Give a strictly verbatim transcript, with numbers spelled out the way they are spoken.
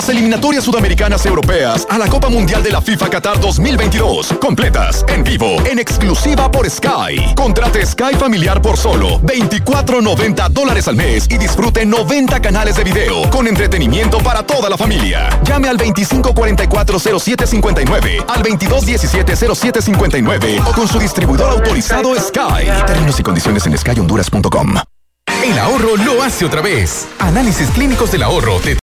las eliminatorias sudamericanas europeas a la Copa Mundial de la FIFA Qatar dos mil veintidós. Completas, en vivo, en exclusiva por Sky. Contrate Sky familiar por solo veinticuatro noventa dólares al mes y disfrute noventa canales de video con entretenimiento para toda la familia. Llame al veinticinco cuarenta y cuatro cero siete cincuenta y nueve, al veintidós diecisiete cero siete cincuenta y nueve o con su distribuidor autorizado Sky. Términos y condiciones en sky honduras punto com. El ahorro lo hace otra vez. Análisis clínicos del ahorro te